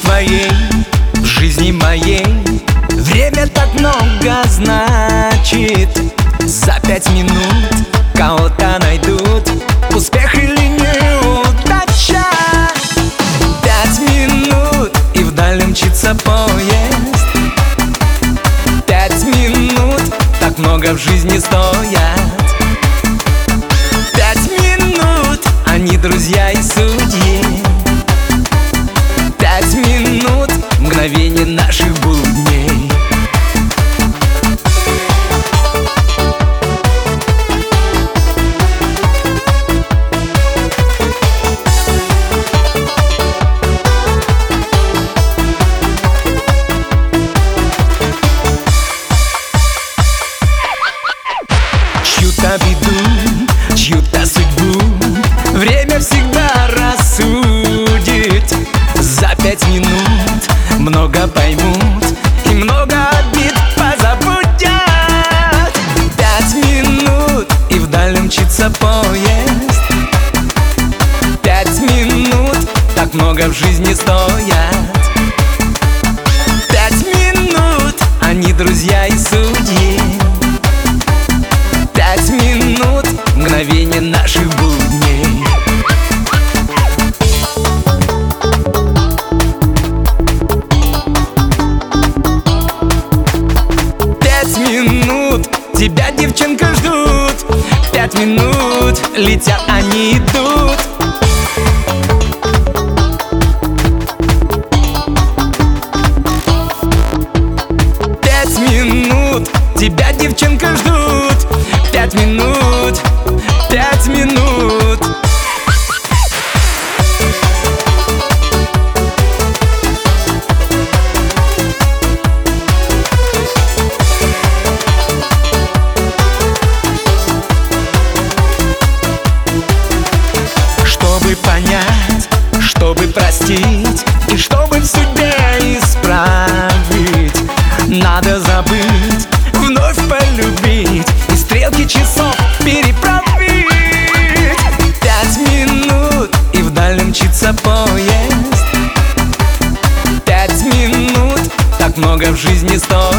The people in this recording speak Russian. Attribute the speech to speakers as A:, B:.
A: твоей, в жизни моей время так много значит. За 5 минут кого-то найдут, успех или неудача. 5 минут и вдаль мчится поезд. 5 минут так много в жизни стоят. 5 минут они друзья и судьи. 5 минут мгновение наших будней. Чью-то беду, чью-то судьбу время всегда рассудит. За 5 минут много поймут и много обид позабудят. 5 минут и вдаль мчится поезд. 5 минут так много в жизни стоят. 5 минут они друзья и судьи. 5 минут мгновение наших будней. Тебя, девчонка, ждут. 5 минут летят, они идут. Пять минут тебя, девчонка, ждут. 5 минут, 5 минут. Чтобы понять, чтобы простить и чтобы в судьбе исправить, надо забыть, вновь полюбить и стрелки часов переправить. 5 минут и вдаль мчится поезд. 5 минут так много в жизни стоит.